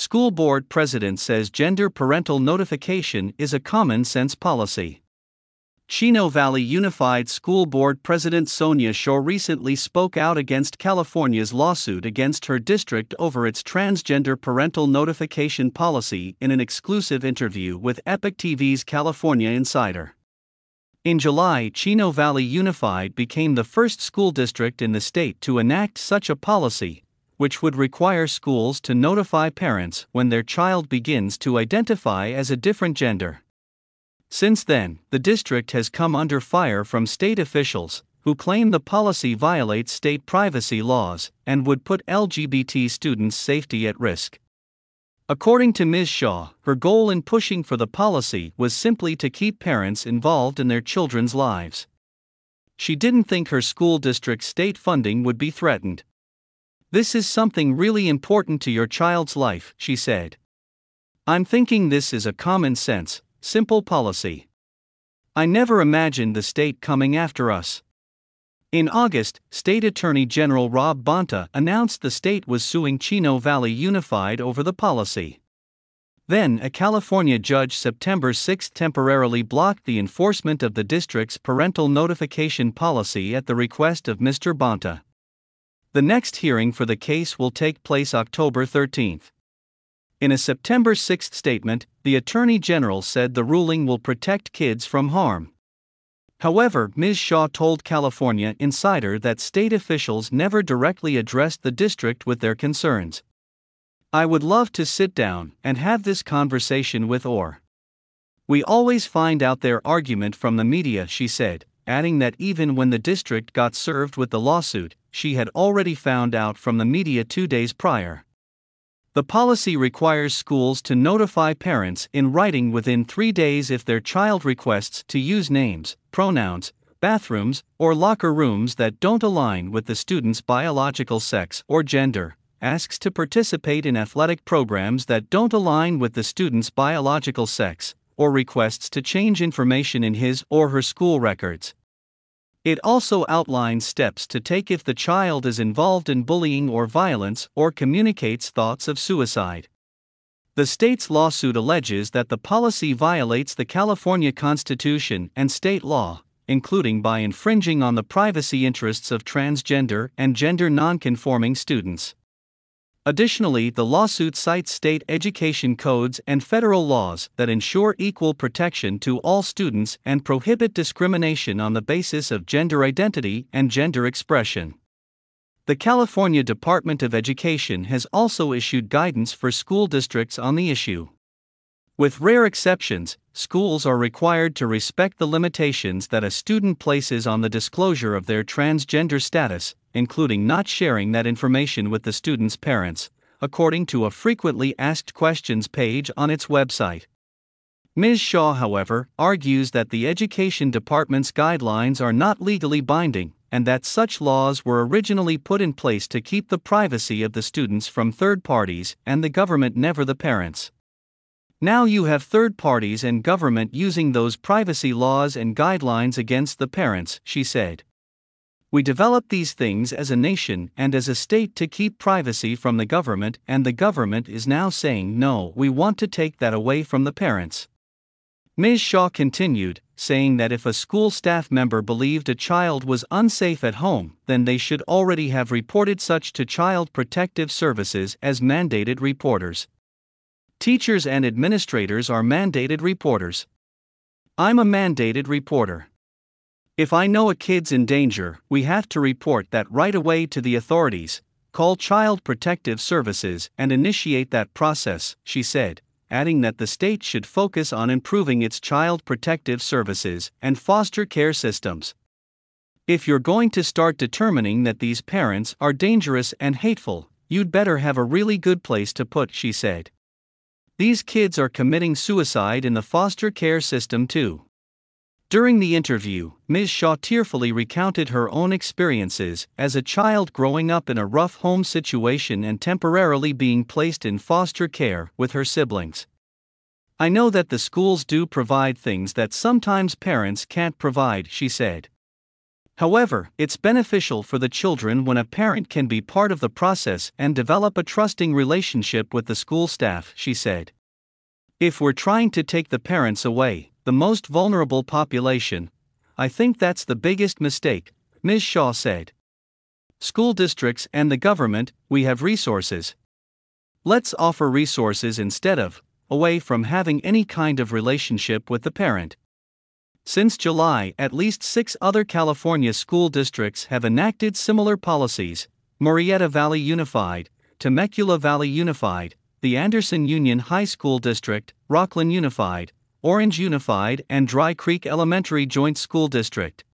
School board president says gender parental notification is a common sense policy. Chino Valley Unified School Board President Sonia Shaw recently spoke out against California's lawsuit against her district over its transgender parental notification policy in an exclusive interview with Epic TV's California Insider. In July, Chino Valley Unified became the first school district in the state to enact such a policy, which would require schools to notify parents when their child begins to identify as a different gender. Since then, the district has come under fire from state officials, who claim the policy violates state privacy laws and would put LGBT students' safety at risk. According to Ms. Shaw, her goal in pushing for the policy was simply to keep parents involved in their children's lives. She didn't think her school district's state funding would be threatened. "This is something really important to your child's life," she said. "I'm thinking this is a common sense, simple policy. I never imagined the state coming after us." In August, State Attorney General Rob Bonta announced the state was suing Chino Valley Unified over the policy. Then, a California judge September 6 temporarily blocked the enforcement of the district's parental notification policy at the request of Mr. Bonta. The next hearing for the case will take place October 13. In a September 6 statement, the Attorney General said the ruling will protect kids from harm. However, Ms. Shaw told California Insider that state officials never directly addressed the district with their concerns. "I would love to sit down and have this conversation with OR. We always find out their argument from the media," she said, adding that even when the district got served with the lawsuit, she had already found out from the media 2 days prior. The policy requires schools to notify parents in writing within 3 days if their child requests to use names, pronouns, bathrooms, or locker rooms that don't align with the student's biological sex or gender, asks to participate in athletic programs that don't align with the student's biological sex, or requests to change information in his or her school records. It also outlines steps to take if the child is involved in bullying or violence or communicates thoughts of suicide. The state's lawsuit alleges that the policy violates the California Constitution and state law, including by infringing on the privacy interests of transgender and gender nonconforming students. Additionally, the lawsuit cites state education codes and federal laws that ensure equal protection to all students and prohibit discrimination on the basis of gender identity and gender expression. The California Department of Education has also issued guidance for school districts on the issue. With rare exceptions, schools are required to respect the limitations that a student places on the disclosure of their transgender status, including not sharing that information with the student's parents, according to a frequently asked questions page on its website. Ms. Shaw, however, argues that the Education Department's guidelines are not legally binding, and that such laws were originally put in place to keep the privacy of the students from third parties and the government, never the parents. Now you have third parties and government using those privacy laws and guidelines against the parents, she said. "We developed these things as a nation and as a state to keep privacy from the government, and the government is now saying no, we want to take that away from the parents." Ms. Shaw continued, saying that if a school staff member believed a child was unsafe at home, then they should already have reported such to Child Protective Services as mandated reporters. "Teachers and administrators are mandated reporters. I'm a mandated reporter. If I know a kid's in danger, we have to report that right away to the authorities, call Child Protective Services and initiate that process," she said, adding that the state should focus on improving its child protective services and foster care systems. "If you're going to start determining that these parents are dangerous and hateful, you'd better have a really good place to put," she said. "These kids are committing suicide in the foster care system too." During the interview, Ms. Shaw tearfully recounted her own experiences as a child growing up in a rough home situation and temporarily being placed in foster care with her siblings. "I know that the schools do provide things that sometimes parents can't provide," she said. However, it's beneficial for the children when a parent can be part of the process and develop a trusting relationship with the school staff, she said. If we're trying to take the parents away, the most vulnerable population, I think that's the biggest mistake, Ms. Shaw said. School districts and the government, we have resources. Let's offer resources instead of, away from having any kind of relationship with the parent. Since July, at least 6 other California school districts have enacted similar policies: Murrieta Valley Unified, Temecula Valley Unified, the Anderson Union High School District, Rocklin Unified, Orange Unified, and Dry Creek Elementary Joint School District.